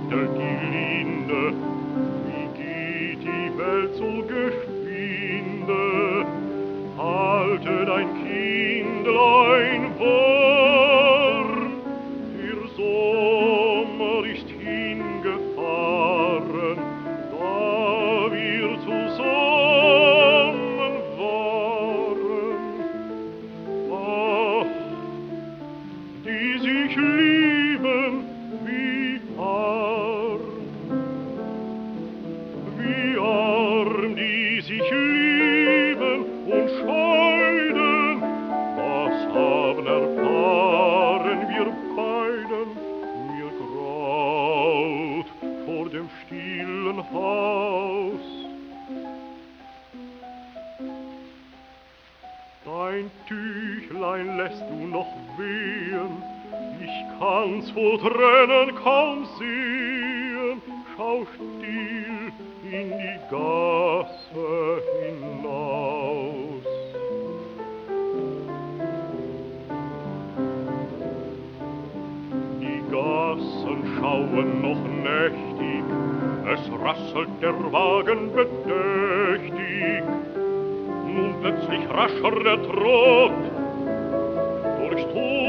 schüttelt die Linde. Wie geht die Welt so geschwinde? Halte dein Kindlein warm, der Sommer ist hingefahren, da wir zusammen waren. Ach, die sich lieben, wie arm, die sich lieben und scheiden, was haben erfahren wir beiden, mir graut vor dem stillen Haus. Dein Tüchlein lässt du noch wehen, ich kann's vor Tränen kaum sehen, schau still in die Gasse hinaus. Die Gassen schauen noch nächtig, es rasselt der Wagen bedächtig. Nun plötzlich rascher der Trott, durchs Tor